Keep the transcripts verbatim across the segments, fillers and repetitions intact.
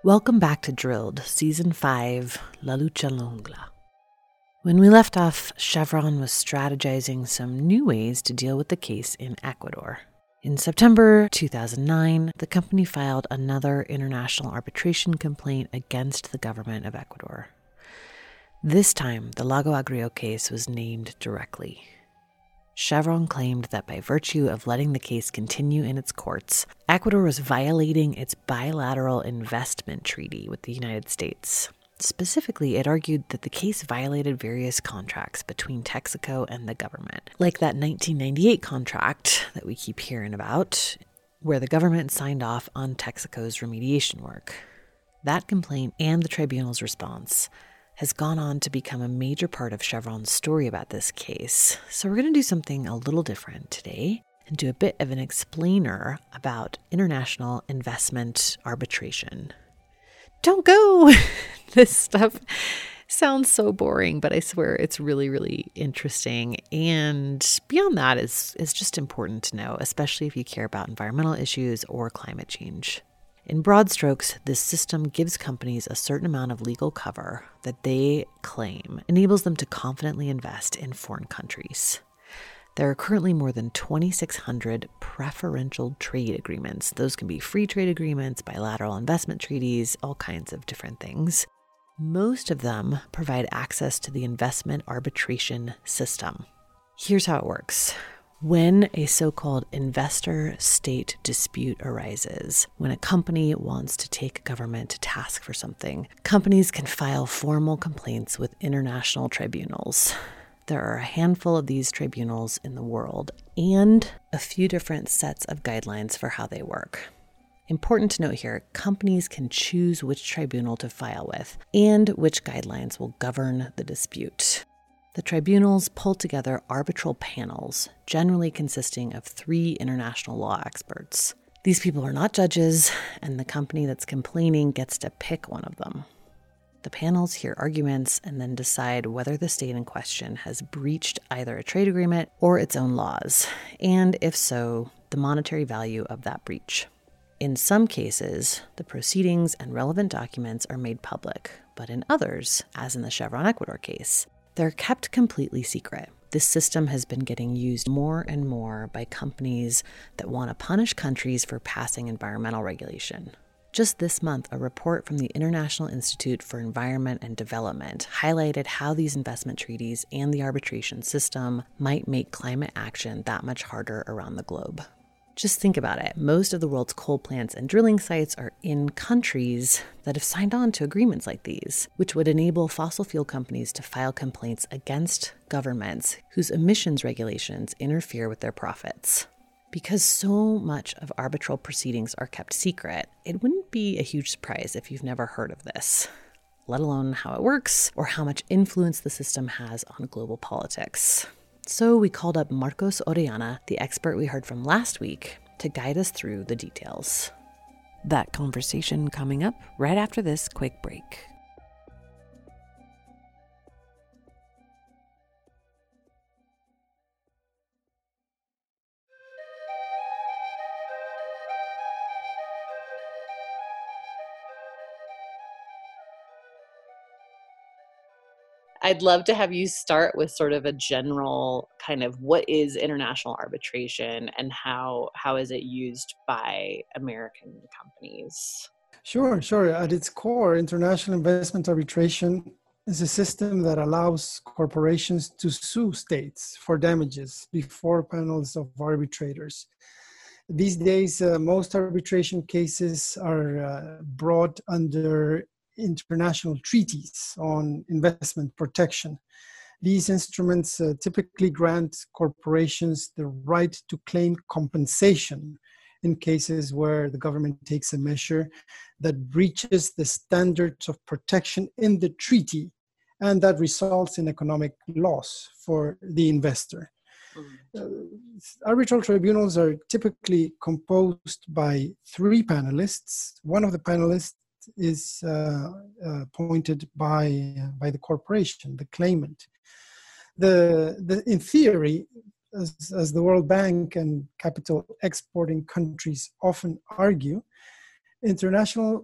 Welcome back to Drilled, Season five, La Lucha Longa. When we left off, Chevron was strategizing some new ways to deal with the case in Ecuador. In September two thousand nine, the company filed another international arbitration complaint against the government of Ecuador. This time, the Lago Agrio case was named directly. Chevron claimed that by virtue of letting the case continue in its courts, Ecuador was violating its bilateral investment treaty with the United States. Specifically, it argued that the case violated various contracts between Texaco and the government, like that nineteen ninety-eight contract that we keep hearing about, where the government signed off on Texaco's remediation work. That complaint and the tribunal's response has gone on to become a major part of Chevron's story about this case. So we're going to do something a little different today and do a bit of an explainer about international investment arbitration. Don't go! This stuff sounds so boring, but I swear it's really, really interesting. And beyond that is, is just important to know, especially if you care about environmental issues or climate change. In broad strokes, this system gives companies a certain amount of legal cover that they claim enables them to confidently invest in foreign countries. There are currently more than twenty-six hundred preferential trade agreements. Those can be free trade agreements, bilateral investment treaties, all kinds of different things. Most of them provide access to the investment arbitration system. Here's how it works. When a so-called investor-state dispute arises, when a company wants to take a government to task for something, companies can file formal complaints with international tribunals. There are a handful of these tribunals in the world and a few different sets of guidelines for how they work. Important to note here, companies can choose which tribunal to file with and which guidelines will govern the dispute. The tribunals pull together arbitral panels, generally consisting of three international law experts. These people are not judges, and the company that's complaining gets to pick one of them. The panels hear arguments and then decide whether the state in question has breached either a trade agreement or its own laws, and if so, the monetary value of that breach. In some cases, the proceedings and relevant documents are made public, but in others, as in the Chevron Ecuador case, they're kept completely secret. This system has been getting used more and more by companies that want to punish countries for passing environmental regulation. Just this month, a report from the International Institute for Environment and Development highlighted how these investment treaties and the arbitration system might make climate action that much harder around the globe. Just think about it. Most of the world's coal plants and drilling sites are in countries that have signed on to agreements like these, which would enable fossil fuel companies to file complaints against governments whose emissions regulations interfere with their profits. Because so much of arbitral proceedings are kept secret, it wouldn't be a huge surprise if you've never heard of this, let alone how it works or how much influence the system has on global politics. So we called up Marcos Orellana, the expert we heard from last week, to guide us through the details. That conversation coming up right after this quick break. I'd love to have you start with sort of a general kind of what is international arbitration and how how is it used by American companies? Sure, sure. At its core, international investment arbitration is a system that allows corporations to sue states for damages before panels of arbitrators. These days, uh, most arbitration cases are uh, brought under international treaties on investment protection. These instruments uh, typically grant corporations the right to claim compensation in cases where the government takes a measure that breaches the standards of protection in the treaty, and that results in economic loss for the investor. Mm-hmm. Uh, arbitral tribunals are typically composed by three panelists. One of the panelists is uh, uh, appointed by, uh, by the corporation, the claimant. The, the, in theory, as, as the World Bank and capital exporting countries often argue, international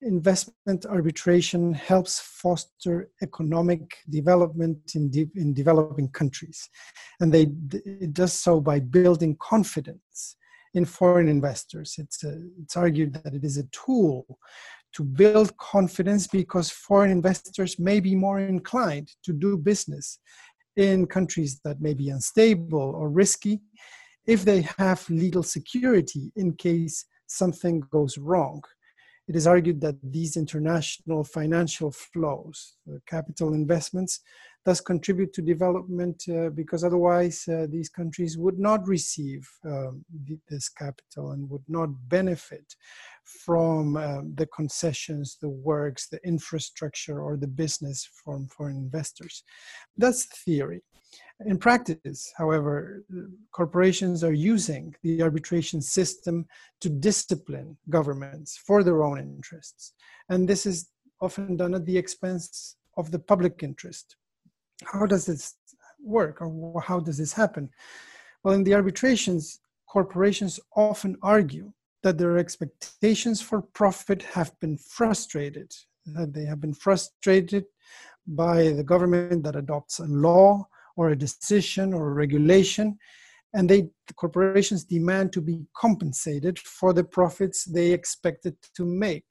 investment arbitration helps foster economic development in, de- in developing countries. And they, it does so by building confidence in foreign investors. It's, a, it's argued that it is a tool to build confidence because foreign investors may be more inclined to do business in countries that may be unstable or risky if they have legal security in case something goes wrong. It is argued that these international financial flows, uh, capital investments, thus contribute to development uh, because otherwise uh, these countries would not receive um, this capital and would not benefit from uh, the concessions, the works, the infrastructure, or the business from foreign investors. That's theory. In practice, however, corporations are using the arbitration system to discipline governments for their own interests. And this is often done at the expense of the public interest. How does this work, or how does this happen? Well, in the arbitrations, corporations often argue that their expectations for profit have been frustrated, that they have been frustrated by the government that adopts a law or a decision or a regulation, and they, the corporations demand to be compensated for the profits they expected to make.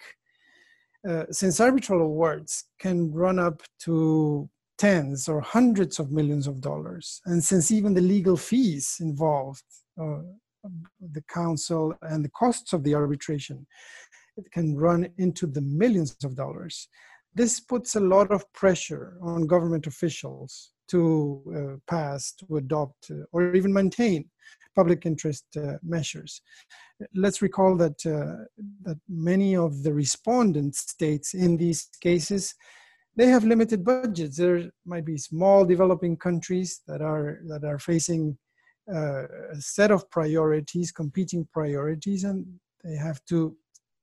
Uh, since arbitral awards can run up to tens or hundreds of millions of dollars, and since even the legal fees involved, uh, the counsel and the costs of the arbitration, it can run into the millions of dollars. This puts a lot of pressure on government officials to uh, pass, to adopt, uh, or even maintain public interest uh, measures. Let's recall that, uh, that many of the respondent states in these cases, they have limited budgets. There might be small developing countries that are, that are facing uh, a set of priorities, competing priorities, and they have to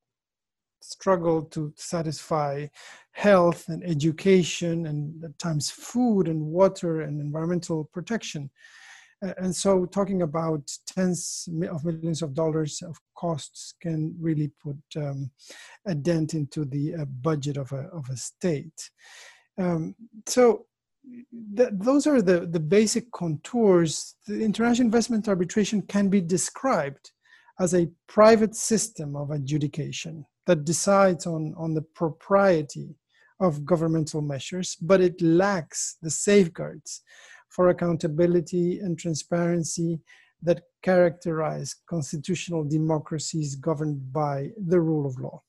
struggle to satisfy health and education and at times food and water and environmental protection. And so talking about tens of millions of dollars of costs can really put um, a dent into the uh, budget of a, of a state. Um, so th those are the, the basic contours. The international investment arbitration can be described as a private system of adjudication that decides on, on the propriety of governmental measures, but it lacks the safeguards for accountability and transparency that characterize constitutional democracies governed by the rule of law.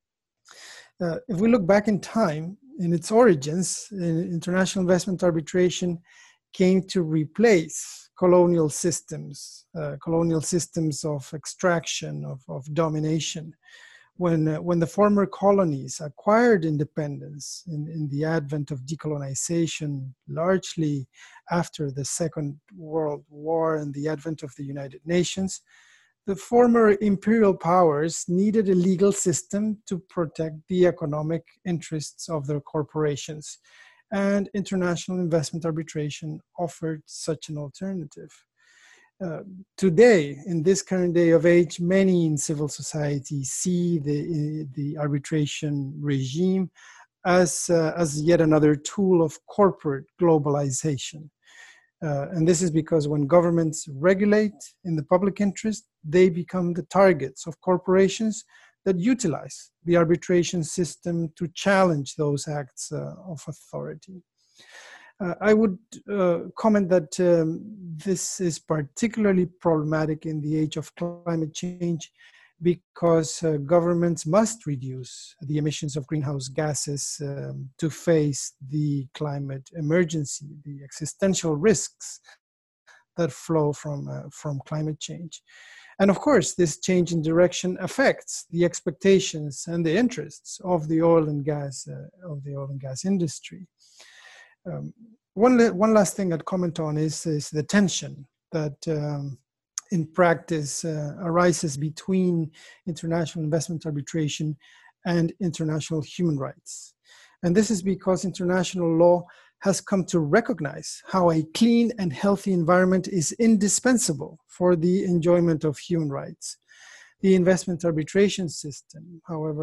Uh, if we look back in time, in its origins, international investment arbitration came to replace colonial systems, uh, colonial systems of extraction, of, of domination. When, uh, when the former colonies acquired independence in, in the advent of decolonization, largely after the Second World War and the advent of the United Nations, the former imperial powers needed a legal system to protect the economic interests of their corporations, and international investment arbitration offered such an alternative. Uh, today, in this current day of age, many in civil society see the, the arbitration regime as, uh, as yet another tool of corporate globalization. Uh, and this is because when governments regulate in the public interest, they become the targets of corporations that utilize the arbitration system to challenge those acts uh, of authority. Uh, I would uh, comment that um, this is particularly problematic in the age of climate change because uh, governments must reduce the emissions of greenhouse gases um, to face the climate emergency, the existential risks that flow from, uh, from climate change. And of course, this change in direction affects the expectations and the interests of the oil and gas, uh, of the oil and gas industry. Um, one, one last thing I'd comment on is, is the tension that um, in practice uh, arises between international investment arbitration and international human rights. And this is because international law has come to recognize how a clean and healthy environment is indispensable for the enjoyment of human rights. The investment arbitration system, however,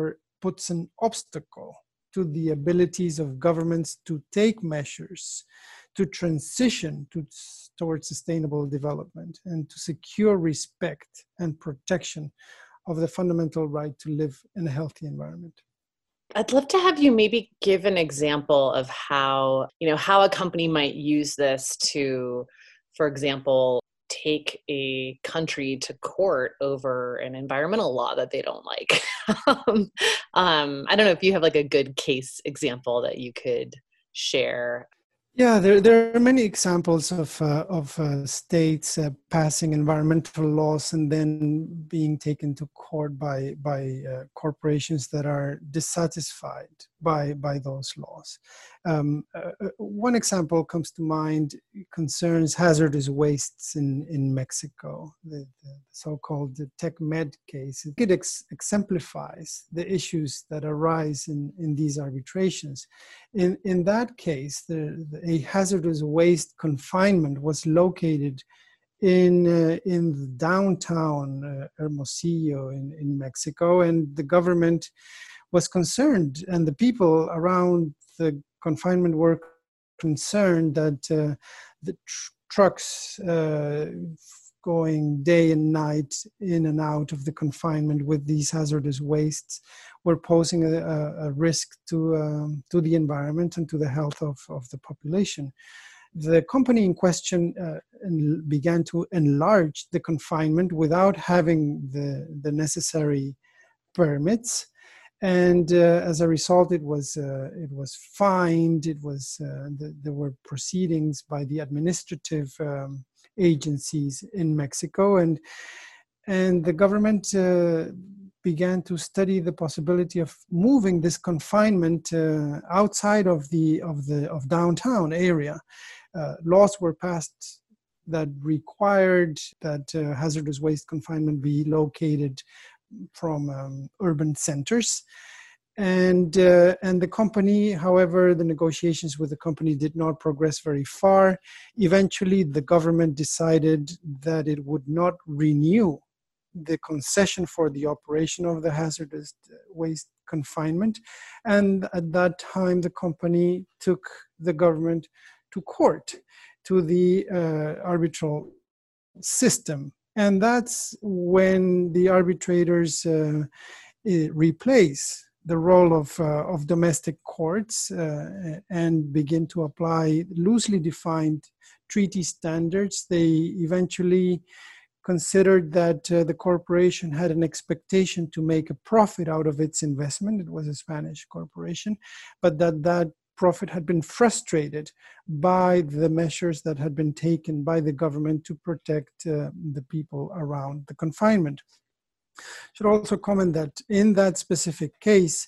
puts an obstacle to the abilities of governments to take measures to transition to, towards sustainable development and to secure respect and protection of the fundamental right to live in a healthy environment. I'd love to have you maybe give an example of how, you know, how a company might use this to, for example, take a country to court over an environmental law that they don't like. um, um, I don't know if you have like a good case example that you could share. Yeah, there, there are many examples of uh, of uh, states uh, passing environmental laws and then being taken to court by by uh, corporations that are dissatisfied by by those laws. Um, uh, one example comes to mind, concerns hazardous wastes in in Mexico, the, the so-called the TecMed case. It ex- exemplifies the issues that arise in in these arbitrations. In in that case, the, the a hazardous waste confinement was located in uh, in the downtown uh, Hermosillo in, in Mexico, and the government was concerned, and the people around the confinement were concerned that uh, the tr- trucks uh, going day and night in and out of the confinement with these hazardous wastes were posing a, a risk to um, to the environment and to the health of, of the population. The company in question uh, began to enlarge the confinement without having the, the necessary permits. And uh, as a result, it was uh, it was fined. It was uh, the, there were proceedings by the administrative um, agencies in Mexico, and and the government uh, began to study the possibility of moving this confinement uh, outside of the of the of downtown area. Uh, laws were passed that required that uh, hazardous waste confinement be located from um, urban centers. And uh, and the company, however, the negotiations with the company did not progress very far. Eventually, the government decided that it would not renew the concession for the operation of the hazardous waste confinement. And at that time, the company took the government to court, to the uh, arbitral system. And that's when the arbitrators uh, replace the role of, uh, of domestic courts uh, and begin to apply loosely defined treaty standards. They eventually considered that uh, the corporation had an expectation to make a profit out of its investment. It was a Spanish corporation, but that that profit had been frustrated by the measures that had been taken by the government to protect uh, the people around the confinement. I should also comment that in that specific case,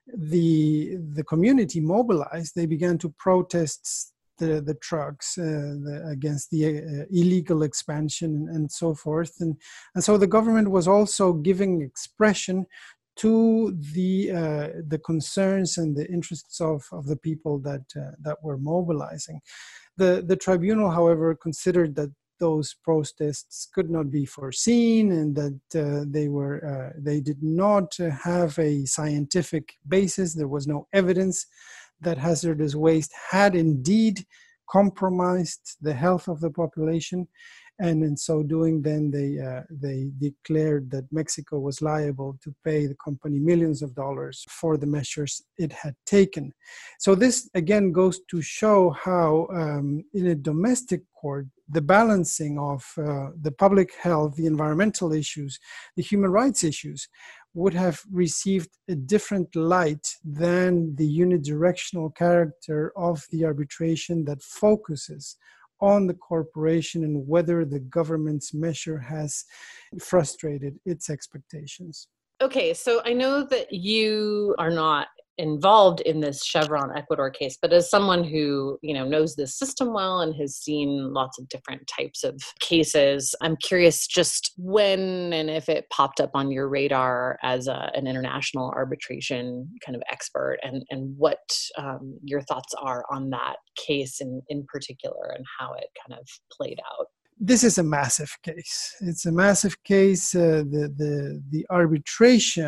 the, the community mobilized. They began to protest the, the trucks uh, the, against the uh, illegal expansion and, and so forth. And, and so the government was also giving expression to the uh, the concerns and the interests of, of the people that uh, that were mobilizing. The the tribunal, however, considered that those protests could not be foreseen and that uh, they were uh, they did not have a scientific basis. There was no evidence that hazardous waste had indeed compromised the health of the population. And in so doing, then they uh, they declared that Mexico was liable to pay the company millions of dollars for the measures it had taken. So this again goes to show how um, in a domestic court, the balancing of uh, the public health, the environmental issues, the human rights issues would have received a different light than the unidirectional character of the arbitration that focuses on the corporation and whether the government's measure has frustrated its expectations. Okay, so I know that you are not involved in this Chevron Ecuador case, but as someone who, you know, knows this system well and has seen lots of different types of cases, I'm curious just when and if it popped up on your radar as a, an international arbitration kind of expert, and, and what um, your thoughts are on that case in, in particular and how it kind of played out. This is a massive case. It's a massive case. Uh, the, the, the arbitration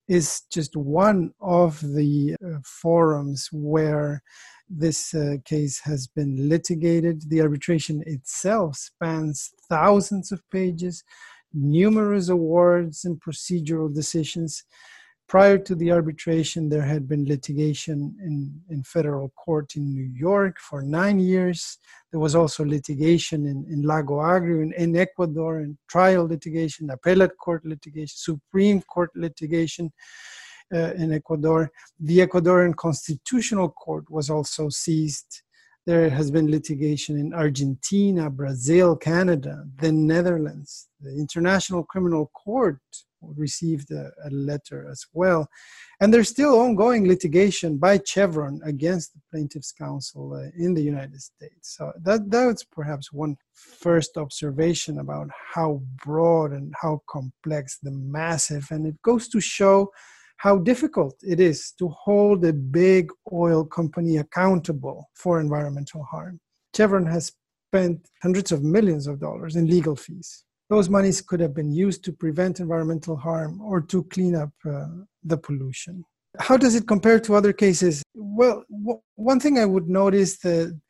is just one of the uh, forums where this uh, case has been litigated. The arbitration itself spans thousands of pages, numerous awards and procedural decisions. Prior to the arbitration, there had been litigation in, in federal court in New York for nine years. There was also litigation in, in Lago Agrio in, in Ecuador, and trial litigation, appellate court litigation, Supreme Court litigation uh, in Ecuador. The Ecuadorian Constitutional Court was also seized. There has been litigation in Argentina, Brazil, Canada, the Netherlands. The International Criminal Court received a, a letter as well. And there's still ongoing litigation by Chevron against the Plaintiffs' Counsel uh, in the United States. So that that's perhaps one first observation about how broad and how complex the massive, and it goes to show how difficult it is to hold a big oil company accountable for environmental harm. Chevron has spent hundreds of millions of dollars in legal fees. Those monies could have been used to prevent environmental harm or to clean up uh, the pollution. How does it compare to other cases? Well, w- one thing I would notice that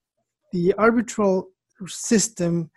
the arbitral system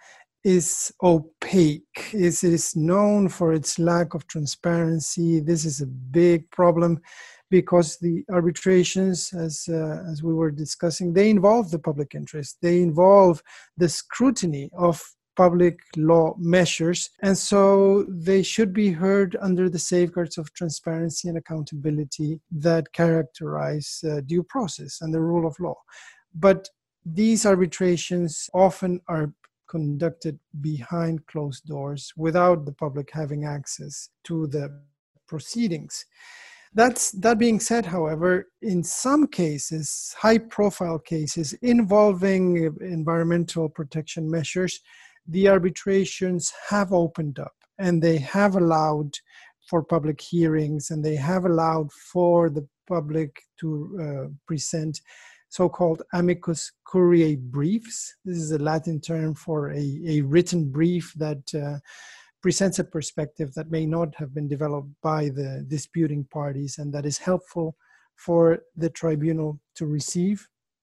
is opaque. It is known for its lack of transparency. This is a big problem because the arbitrations, as uh, as we were discussing, they involve the public interest. They involve the scrutiny of public law measures, and so they should be heard under the safeguards of transparency and accountability that characterize uh, due process and the rule of law. But these arbitrations often are conducted behind closed doors without the public having access to the proceedings. That's, that being said, however, in some cases, high-profile cases involving environmental protection measures, the arbitrations have opened up and they have allowed for public hearings, and they have allowed for the public to uh, present so-called amicus curiae briefs. This is a Latin term for a, a written brief that uh, presents a perspective that may not have been developed by the disputing parties and that is helpful for the tribunal to receive.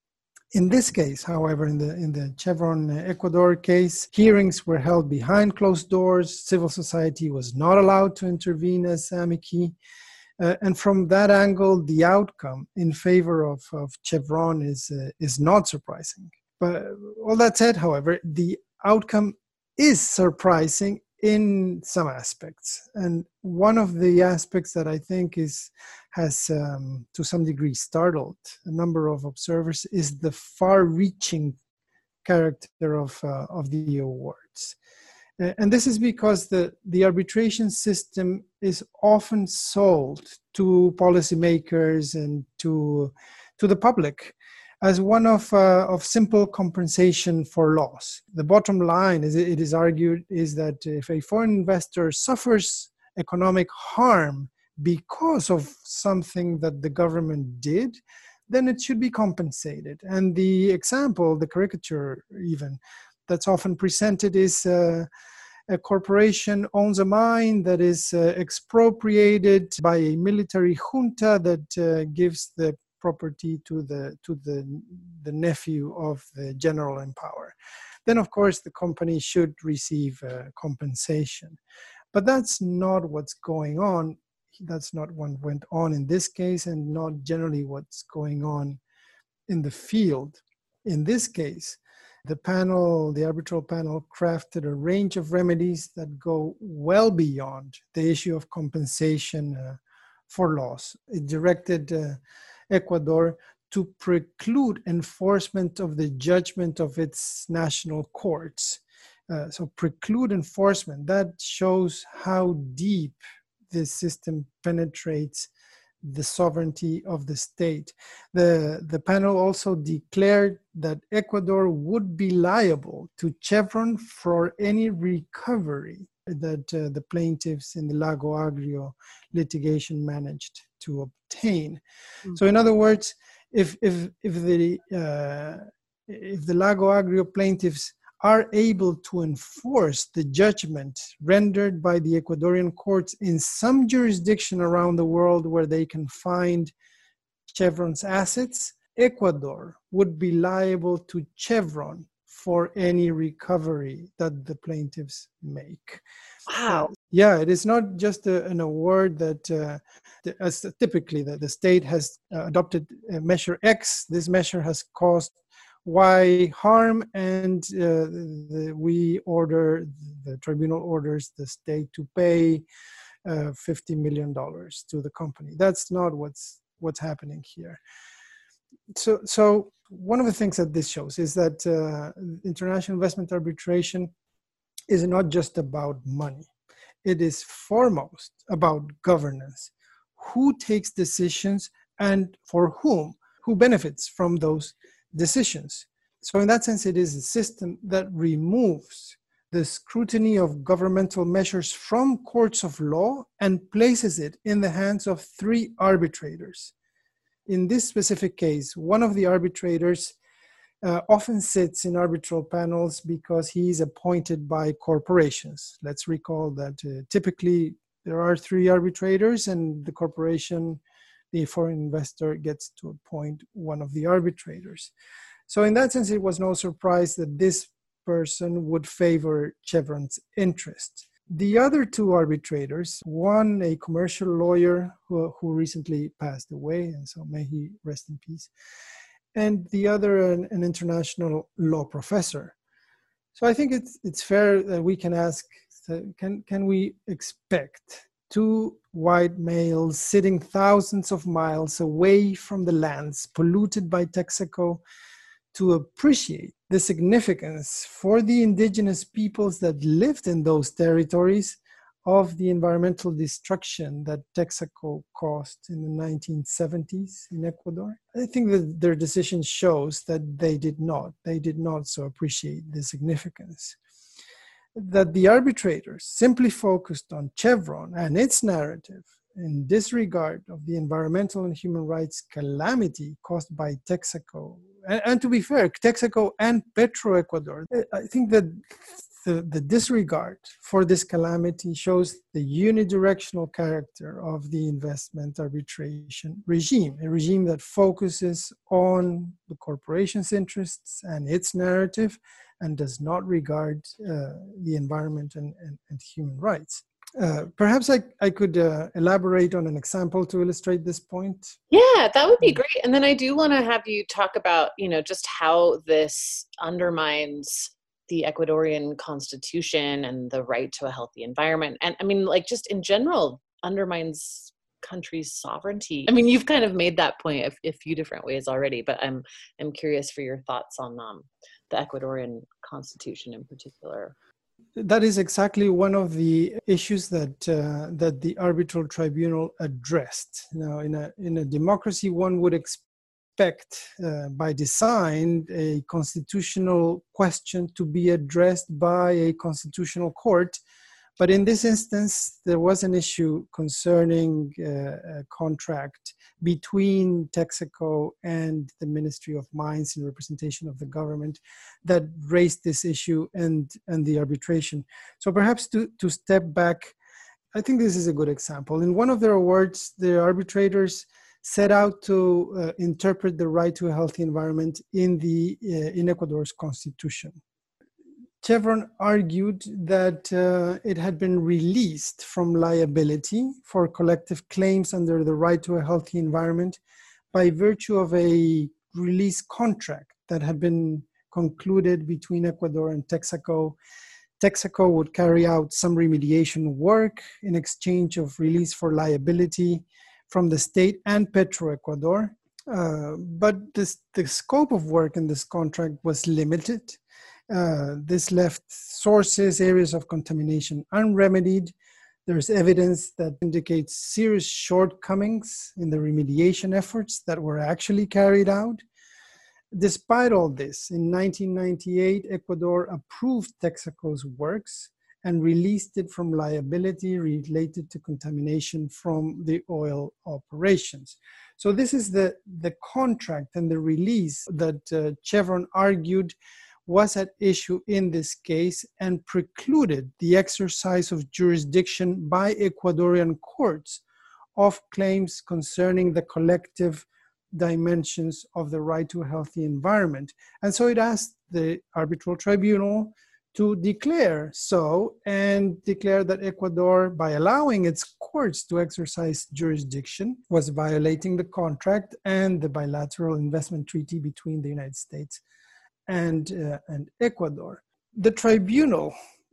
In this case, however, in the in the Chevron Ecuador case, hearings were held behind closed doors. Civil society was not allowed to intervene as amici. Uh, and from that angle, the outcome in favor of, of Chevron is, uh, is not surprising. But all that said, however, the outcome is surprising in some aspects. And one of the aspects that I think is has, um, to some degree, startled a number of observers is the far-reaching character of, uh, of the awards. And this is because the, the arbitration system is often sold to policymakers and to, to the public as one of, uh, of simple compensation for loss. The bottom line, is it is argued, is that if a foreign investor suffers economic harm because of something that the government did, then it should be compensated. And the example, the caricature even, that's often presented is uh, a corporation owns a mine that is uh, expropriated by a military junta that uh, gives the property to the to the, the nephew of the general in power. Then, of course, the company should receive uh, compensation. But that's not what's going on. That's not what went on in this case, and not generally what's going on in the field. In this case, the panel, the arbitral panel, crafted a range of remedies that go well beyond the issue of compensation uh, for loss. It directed uh, Ecuador to preclude enforcement of the judgment of its national courts. Uh, so preclude enforcement, that shows how deep this system penetrates the sovereignty of the state. The, the panel also declared that Ecuador would be liable to Chevron for any recovery that uh, the plaintiffs in the Lago Agrio litigation managed to obtain. Mm-hmm. So in other words, if, if, if, the, uh, if the Lago Agrio plaintiffs are able to enforce the judgment rendered by the Ecuadorian courts in some jurisdiction around the world where they can find Chevron's assets, Ecuador would be liable to Chevron for any recovery that the plaintiffs make. Wow. Uh, yeah, it is not just a, an award that, uh, the, as typically that the state has uh, adopted uh, measure X. This measure has caused Y harm, and uh, the, we order, the tribunal orders the state to pay uh, fifty million dollars to the company. That's not what's what's happening here. So, so one of the things that this shows is that uh, international investment arbitration is not just about money. It is foremost about governance. Who takes decisions and for whom? Who benefits from those decisions? So in that sense, it is a system that removes the scrutiny of governmental measures from courts of law and places it in the hands of three arbitrators. In this specific case, one of the arbitrators uh, often sits in arbitral panels because he is appointed by corporations. Let's recall that uh, typically there are three arbitrators, and the corporation, the foreign investor, gets to appoint one of the arbitrators. So in that sense, it was no surprise that this person would favor Chevron's interest. The other two arbitrators, one a commercial lawyer who, who recently passed away, and so may he rest in peace, and the other an, an international law professor. So I think it's it's fair that we can ask, can, can we expect two white males sitting thousands of miles away from the lands polluted by Texaco to appreciate the significance for the indigenous peoples that lived in those territories of the environmental destruction that Texaco caused in the nineteen seventies in Ecuador? I think that their decision shows that they did not. They did not so appreciate the significance. That the arbitrators simply focused on Chevron and its narrative in disregard of the environmental and human rights calamity caused by Texaco. And, and to be fair, Texaco and Petroecuador, I think that the, the disregard for this calamity shows the unidirectional character of the investment arbitration regime, a regime that focuses on the corporation's interests and its narrative and does not regard uh, the environment and, and, and human rights. Uh, perhaps I, I could uh, elaborate on an example to illustrate this point. Yeah, that would be great. And then I do want to have you talk about, you know, just how this undermines the Ecuadorian constitution and the right to a healthy environment. And I mean, like, just in general, undermines countries' sovereignty. I mean, you've kind of made that point a, a few different ways already, but I'm I'm curious for your thoughts on um, the Ecuadorian constitution in particular. That is exactly one of the issues that uh, that the arbitral tribunal addressed. Now, in a in a democracy, one would expect, uh, by design, a constitutional question to be addressed by a constitutional court. But in this instance, there was an issue concerning uh, a contract between Texaco and the Ministry of Mines in representation of the government that raised this issue and, and the arbitration. So perhaps to, to step back, I think this is a good example. In one of their awards, the arbitrators set out to uh, interpret the right to a healthy environment in, the, uh, in Ecuador's constitution. Chevron argued that uh, it had been released from liability for collective claims under the right to a healthy environment by virtue of a release contract that had been concluded between Ecuador and Texaco. Texaco would carry out some remediation work in exchange of release for liability from the state and Petroecuador. Uh, but this, the scope of work in this contract was limited. Uh, this left sources, areas of contamination unremedied. There's evidence that indicates serious shortcomings in the remediation efforts that were actually carried out. Despite all this, in nineteen ninety-eight, Ecuador approved Texaco's works and released it from liability related to contamination from the oil operations. So this is the, the contract and the release that uh, Chevron argued was at issue in this case and precluded the exercise of jurisdiction by Ecuadorian courts of claims concerning the collective dimensions of the right to a healthy environment. And so it asked the arbitral tribunal to declare so and declare that Ecuador, by allowing its courts to exercise jurisdiction, was violating the contract and the bilateral investment treaty between the United States and, uh, and Ecuador. The tribunal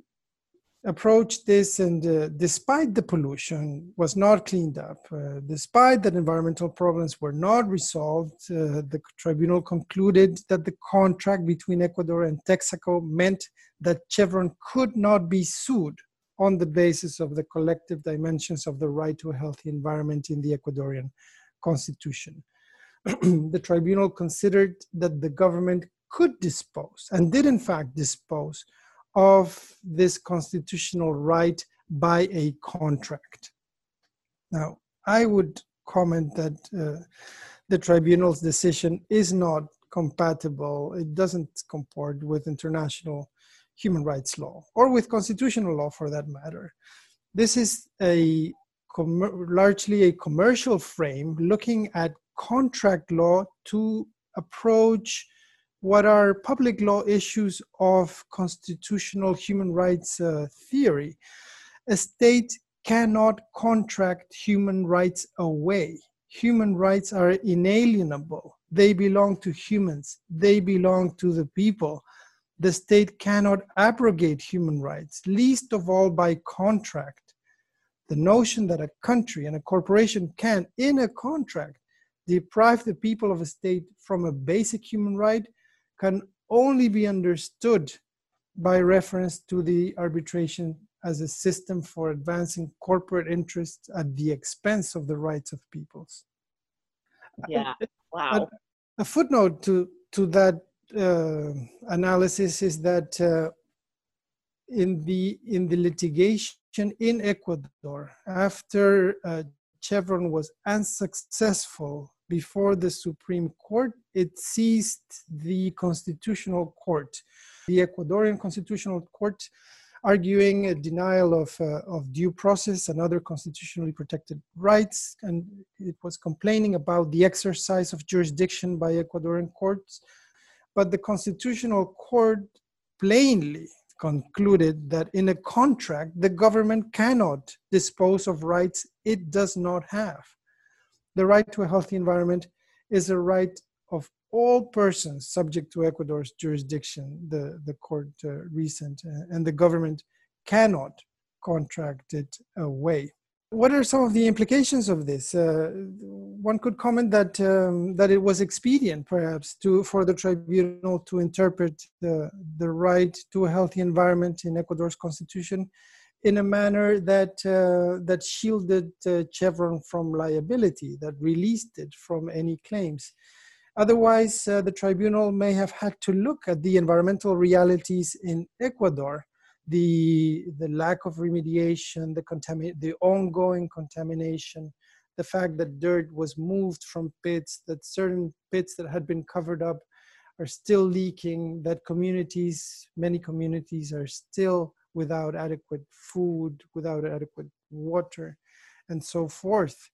approached this, and uh, despite the pollution was not cleaned up, uh, despite that environmental problems were not resolved, uh, the tribunal concluded that the contract between Ecuador and Texaco meant that Chevron could not be sued on the basis of the collective dimensions of the right to a healthy environment in the Ecuadorian constitution. The tribunal considered that the government could dispose, and did in fact dispose, of this constitutional right by a contract. Now, I would comment that uh, the tribunal's decision is not compatible. It doesn't comport with international human rights law, or with constitutional law for that matter. This is a largely a commercial frame looking at contract law to approach what are public law issues of constitutional human rights uh, theory. A state cannot contract human rights away. Human rights are inalienable. They belong to humans. They belong to the people. The state cannot abrogate human rights, least of all by contract. The notion that a country and a corporation can, in a contract, deprive the people of a state from a basic human right can only be understood by reference to the arbitration as a system for advancing corporate interests at the expense of the rights of peoples. Yeah, wow. A, a footnote to, to that uh, analysis is that uh, in, the, in the litigation in Ecuador, after uh, Chevron was unsuccessful before the Supreme Court, it seized the Constitutional Court, the Ecuadorian Constitutional Court, arguing a denial of, uh, of due process and other constitutionally protected rights. And it was complaining about the exercise of jurisdiction by Ecuadorian courts. But the Constitutional Court plainly concluded that in a contract, the government cannot dispose of rights it does not have. The right to a healthy environment is a right of all persons subject to Ecuador's jurisdiction, the, the court uh, reasoned, uh, and the government cannot contract it away. What are some of the implications of this? Uh, one could comment that um, that it was expedient, perhaps, to for the tribunal to interpret the, the right to a healthy environment in Ecuador's constitution in a manner that uh, that shielded uh, Chevron from liability, that released it from any claims. Otherwise, uh, the tribunal may have had to look at the environmental realities in Ecuador, the, the lack of remediation, the, contami- the ongoing contamination, the fact that dirt was moved from pits, that certain pits that had been covered up are still leaking, that communities, many communities are still without adequate food, without adequate water, and so forth.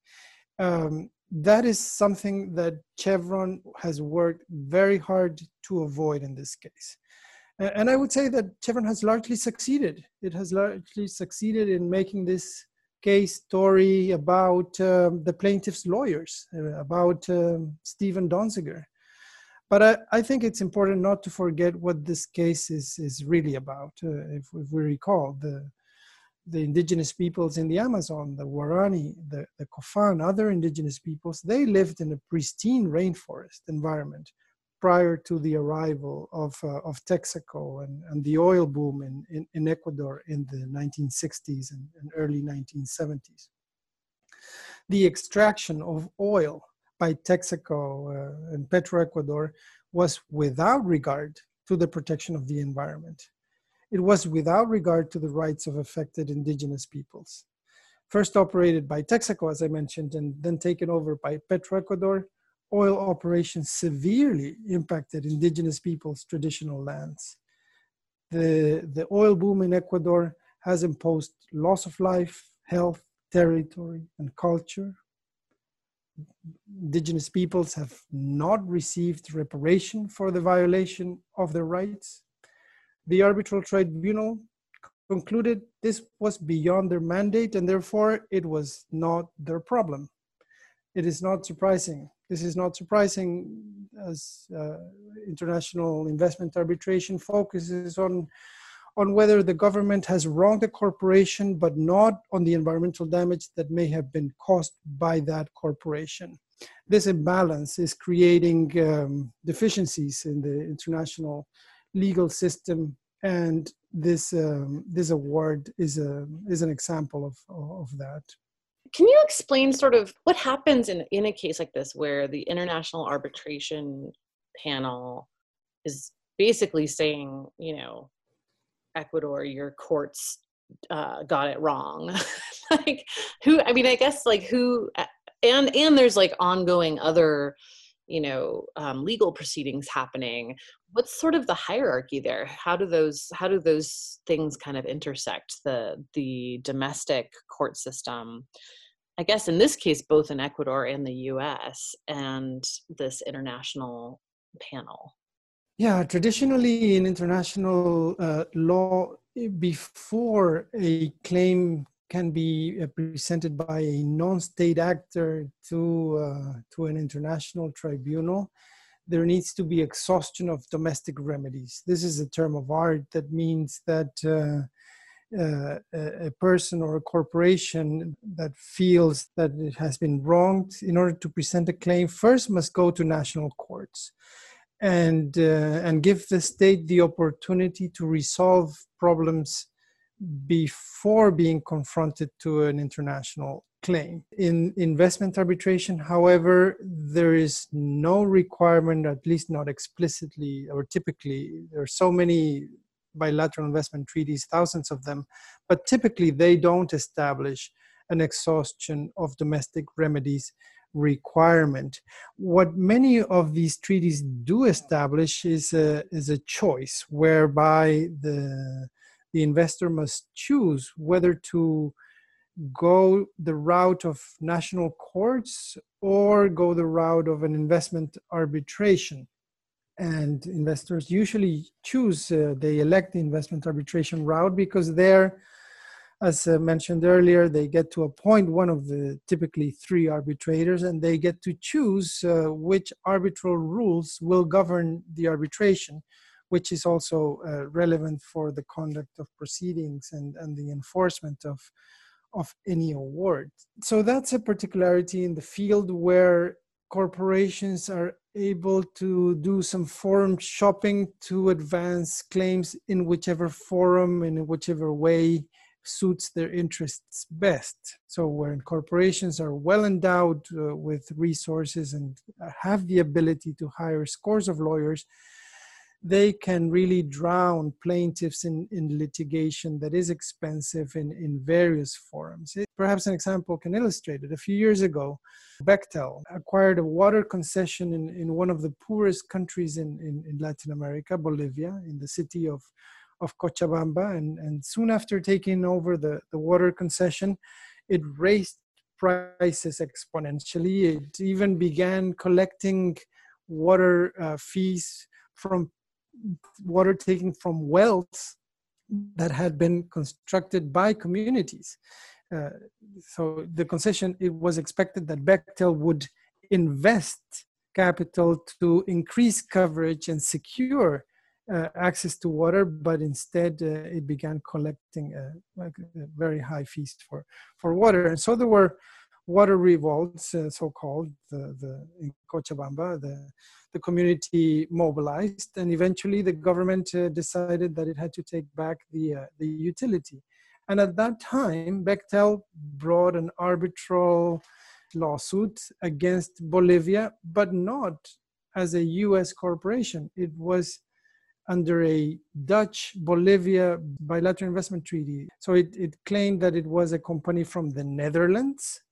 Um, that is something that Chevron has worked very hard to avoid in this case. And I would say that Chevron has largely succeeded. It has largely succeeded in making this case story about um, the plaintiff's lawyers, uh, about um, Stephen Donziger. But I, I think it's important not to forget what this case is, is really about. Uh, if, if we recall, the, the indigenous peoples in the Amazon, the Guarani, the, the Kofan, other indigenous peoples, they lived in a pristine rainforest environment prior to the arrival of, uh, of Texaco and, and the oil boom in, in, in Ecuador in the nineteen sixties and, and early nineteen seventies. The extraction of oil by Texaco uh, and Petroecuador was without regard to the protection of the environment. It was without regard to the rights of affected indigenous peoples. First operated by Texaco, as I mentioned, and then taken over by Petroecuador, oil operations severely impacted indigenous peoples' traditional lands. The, the oil boom in Ecuador has imposed loss of life, health, territory, and culture. Indigenous peoples have not received reparation for the violation of their rights. The arbitral tribunal concluded this was beyond their mandate and therefore it was not their problem. It is not surprising. This is not surprising as uh, international investment arbitration focuses on, on whether the government has wronged a corporation, but not on the environmental damage that may have been caused by that corporation. This imbalance is creating um, deficiencies in the international legal system, and this um, this award is a is an example of of that. Can you explain sort of what happens in, in a case like this where the International Arbitration Panel is basically saying, you know, Ecuador, your courts uh, got it wrong? Like who, I mean, I guess like who, and, and there's like ongoing other, you know, um, legal proceedings happening. What's sort of the hierarchy there? How do those, how do those things kind of intersect, the, the domestic court system, I guess in this case, both in Ecuador and the U S, and this international panel? Yeah, traditionally in international uh, law, before a claim can be uh, presented by a non-state actor to, uh, to an international tribunal, there needs to be exhaustion of domestic remedies. This is a term of art that means that uh, uh, a person or a corporation that feels that it has been wronged, in order to present a claim, first must go to national courts and, uh, and give the state the opportunity to resolve problems before being confronted to an international claim. In investment arbitration, however, there is no requirement, at least not explicitly or typically. There are so many bilateral investment treaties, thousands of them, but typically they don't establish an exhaustion of domestic remedies requirement. What many of these treaties do establish is a, is a choice whereby the, the investor must choose whether to go the route of national courts or go the route of an investment arbitration. And investors usually choose, uh, they elect the investment arbitration route because there, as uh, mentioned earlier, they get to appoint one of the typically three arbitrators, and they get to choose uh, which arbitral rules will govern the arbitration, which is also uh, relevant for the conduct of proceedings and, and the enforcement of, of any award. So that's a particularity in the field where corporations are able to do some forum shopping to advance claims in whichever forum and in whichever way suits their interests best. So when corporations are well endowed uh, with resources and have the ability to hire scores of lawyers, they can really drown plaintiffs in, in litigation that is expensive in, in various forums. It, perhaps an example can illustrate it. A few years ago, Bechtel acquired a water concession in, in one of the poorest countries in, in, in Latin America, Bolivia, in the city of, of Cochabamba. And, and soon after taking over the, the water concession, it raised prices exponentially. It even began collecting water uh, fees from water taken from wells that had been constructed by communities. Uh, so the concession, it was expected that Bechtel would invest capital to increase coverage and secure uh, access to water, but instead uh, it began collecting uh, like, uh, very high fees for, for water. And so there were water revolts, uh, so-called, the, the, in Cochabamba. The, the community mobilized, and eventually the government uh, decided that it had to take back the, uh, the utility. And at that time, Bechtel brought an arbitral lawsuit against Bolivia, but not as a U S corporation. It was under a Dutch-Bolivia bilateral investment treaty. So it, it claimed that it was a company from the Netherlands,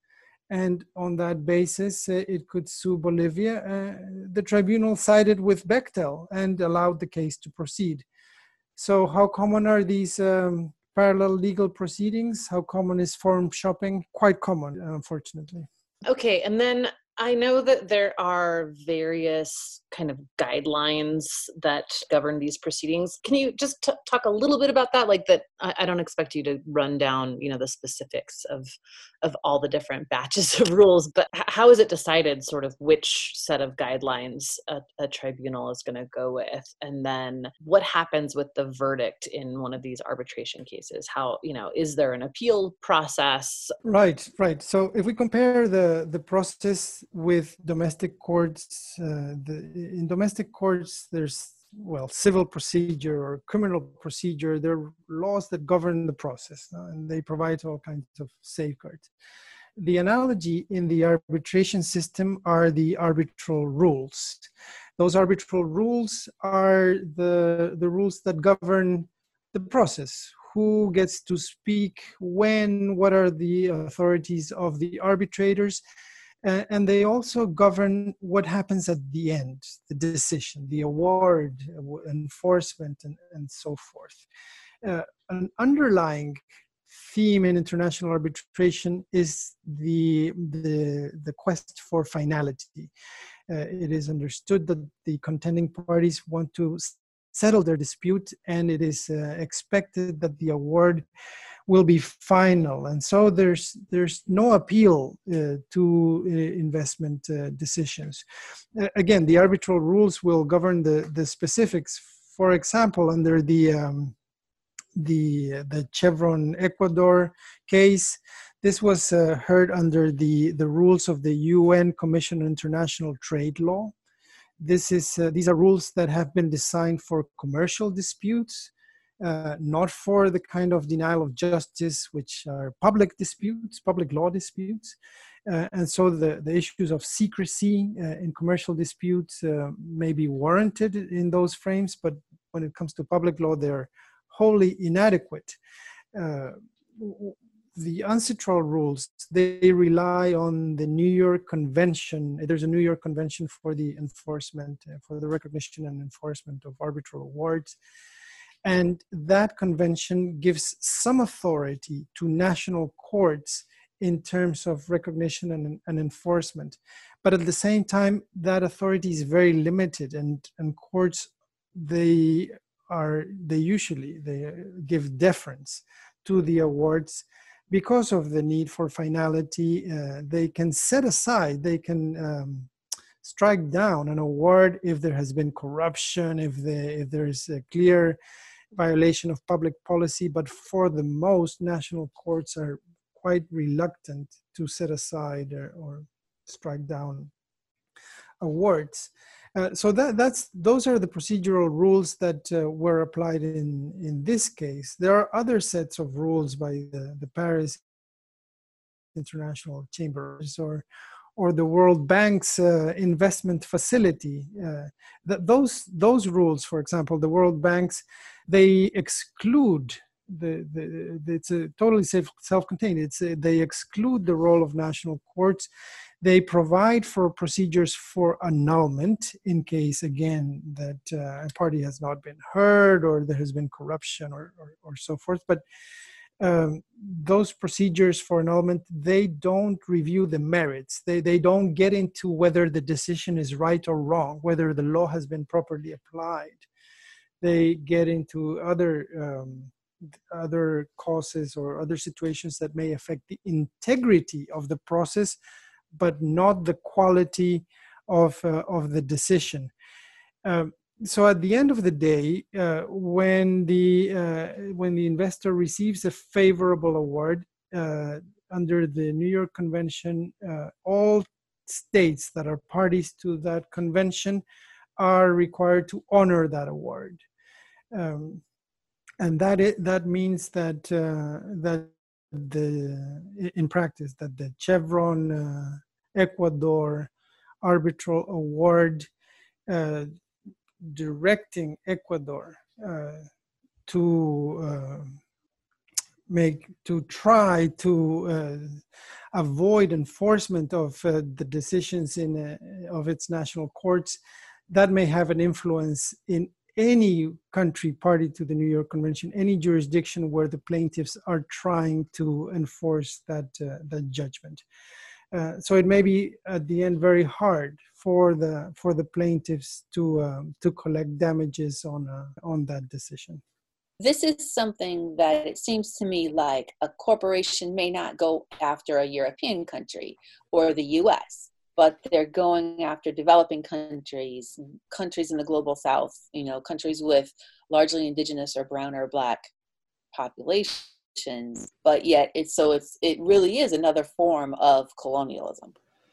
And on that basis, uh, it could sue Bolivia. Uh, the tribunal sided with Bechtel and allowed the case to proceed. So how common are these um, parallel legal proceedings? How common is forum shopping? Quite common, unfortunately. Okay, and then I know that there are various kind of guidelines that govern these proceedings. Can you just t- talk a little bit about that? Like that, I, I don't expect you to run down, you know, the specifics of of all the different batches of rules, but h- how is it decided sort of which set of guidelines a, a tribunal is going to go with? And then what happens with the verdict in one of these arbitration cases? How, you know, is there an appeal process? Right, right. So if we compare the, the process with domestic courts, uh, the, in domestic courts, there's, well, civil procedure or criminal procedure. There are laws that govern the process, uh, and they provide all kinds of safeguards. The analogy in the arbitration system are the arbitral rules. Those arbitral rules are the, the rules that govern the process. Who gets to speak, when, what are the authorities of the arbitrators, uh, and they also govern what happens at the end, the decision, the award, enforcement, and, and so forth. Uh, an underlying theme in international arbitration is the, the, the quest for finality. Uh, it is understood that the contending parties want to settle their dispute, and it is uh, expected that the award will be final. And so there's there's no appeal uh, to uh, investment uh, decisions. Uh, again, the arbitral rules will govern the, the specifics. For example, under the um, the the Chevron Ecuador case, this was uh, heard under the, the rules of the U N Commission on International Trade Law. This is, uh, these are rules that have been designed for commercial disputes, uh, not for the kind of denial of justice, which are public disputes, public law disputes. Uh, and so the, the issues of secrecy uh, in commercial disputes uh, may be warranted in those frames, but when it comes to public law, they're wholly inadequate. Uh, The UNCITRAL rules, they rely on the New York Convention. There's a New York Convention for the enforcement, uh, for the recognition and enforcement of arbitral awards. And that convention gives some authority to national courts in terms of recognition and, and enforcement. But at the same time, that authority is very limited, and, and courts, they are, they usually, they give deference to the awards. Because of the need for finality, uh, they can set aside, they can um, strike down an award if there has been corruption, if, the, if there is a clear violation of public policy. But for the most, national courts are quite reluctant to set aside or, or strike down awards. Uh, so that, that's, those are the procedural rules that uh, were applied in, in this case. There are other sets of rules by the, the Paris International Chambers or, or the World Bank's uh, investment facility. Uh, th- those, those rules, for example, the World Bank's, they exclude The, the, it's a totally self, self-contained. It's a, they exclude the role of national courts. They provide for procedures for annulment in case, again, that uh, a party has not been heard or there has been corruption or, or, or so forth. But um, those procedures for annulment, they don't review the merits. They, they don't get into whether the decision is right or wrong, whether the law has been properly applied. They get into other um, other causes or other situations that may affect the integrity of the process, but not the quality of, uh, of the decision. Um, so at the end of the day, uh, when, the, uh, when the investor receives a favorable award uh, under the New York Convention, uh, all states that are parties to that convention are required to honor that award. Um, And that it, that means that uh, that the in practice that the Chevron uh, Ecuador arbitral award uh, directing Ecuador uh, to uh, make to try to uh, avoid enforcement of uh, the decisions in uh, of its national courts, that may have an influence in any country party to the New York Convention, any jurisdiction where the plaintiffs are trying to enforce that uh, that judgment. Uh, so it may be at the end very hard for the for the plaintiffs to um, to collect damages on uh, on that decision. This is something that it seems to me like a corporation may not go after a European country or the U S, but they're going after developing countries, countries in the global south, you know, countries with largely indigenous or brown or black populations. But yet it's so it's it really is another form of colonialism.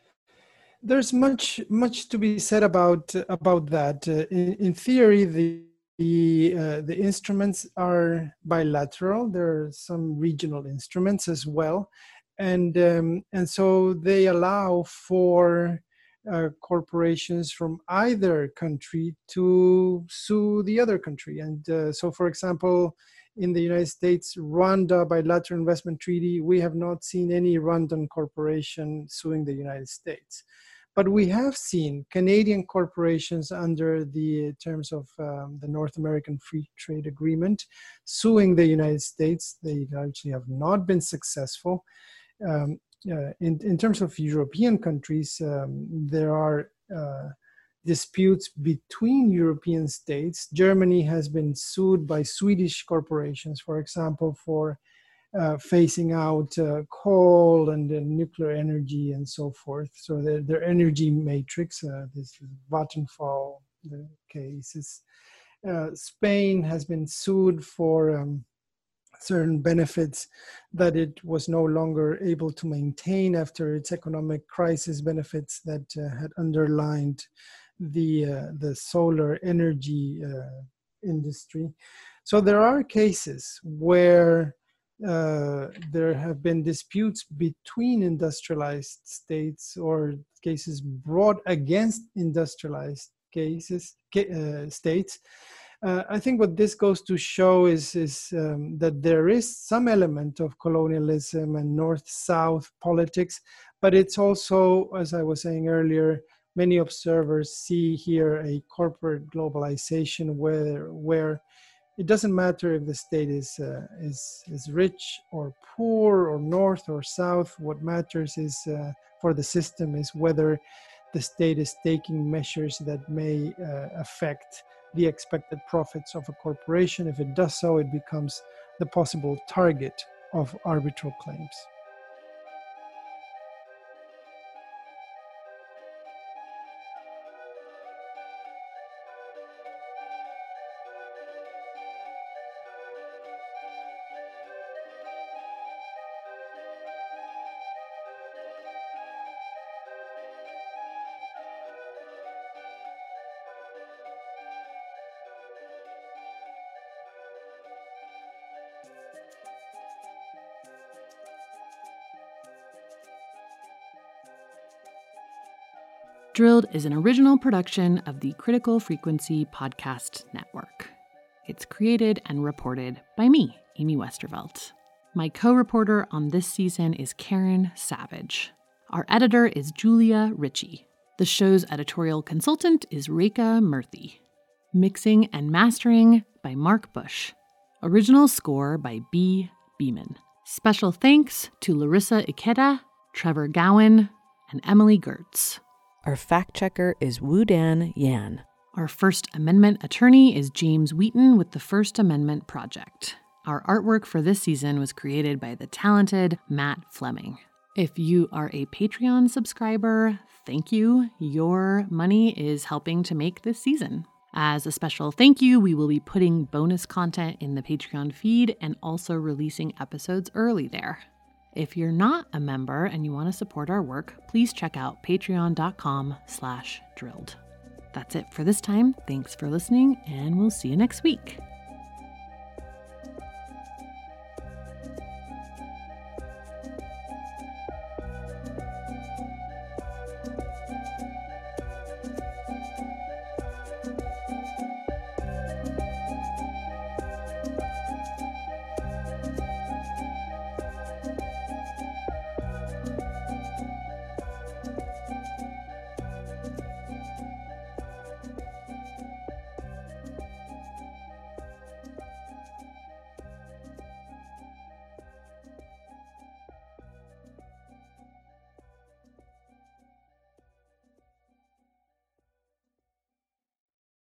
There's much much to be said about about that. Uh, in, in theory, the The, uh, the instruments are bilateral. There are some regional instruments as well. And, um, and so they allow for uh, corporations from either country to sue the other country. And uh, so, for example, in the United States, Rwanda Bilateral Investment Treaty, we have not seen any Rwandan corporation suing the United States. But we have seen Canadian corporations under the terms of um, the North American Free Trade Agreement suing the United States. They largely have not been successful. Um, uh, in, in terms of European countries, um, there are uh, disputes between European states. Germany has been sued by Swedish corporations, for example, for Uh, phasing out uh, coal and uh, nuclear energy and so forth. So their, their energy matrix, uh, this is Vattenfall the cases. Uh, Spain has been sued for um, certain benefits that it was no longer able to maintain after its economic crisis, benefits that uh, had underlined the, uh, the solar energy uh, industry. So there are cases where Uh, there have been disputes between industrialized states or cases brought against industrialized cases, uh, states. Uh, I think what this goes to show is, is um, that there is some element of colonialism and North-South politics, but it's also, as I was saying earlier, many observers see here a corporate globalization where, where it doesn't matter if the state is, uh, is, is rich or poor or north or south. What matters is uh, for the system is whether the state is taking measures that may uh, affect the expected profits of a corporation. If it does so, it becomes the possible target of arbitral claims. Drilled is an original production of the Critical Frequency Podcast Network. It's created and reported by me, Amy Westervelt. My co-reporter on this season is Karen Savage. Our editor is Julia Ritchie. The show's editorial consultant is Reka Murthy. Mixing and mastering by Mark Bush. Original score by B. Beeman. Special thanks to Larissa Ikeda, Trevor Gowan, and Emily Gertz. Our fact-checker is Woo-Dan Yan. Our First Amendment attorney is James Wheaton with the First Amendment Project. Our artwork for this season was created by the talented Matt Fleming. If you are a Patreon subscriber, thank you. Your money is helping to make this season. As a special thank you, we will be putting bonus content in the Patreon feed and also releasing episodes early there. If you're not a member and you want to support our work, please check out patreon.com slash drilled. That's it for this time. Thanks for listening, and we'll see you next week.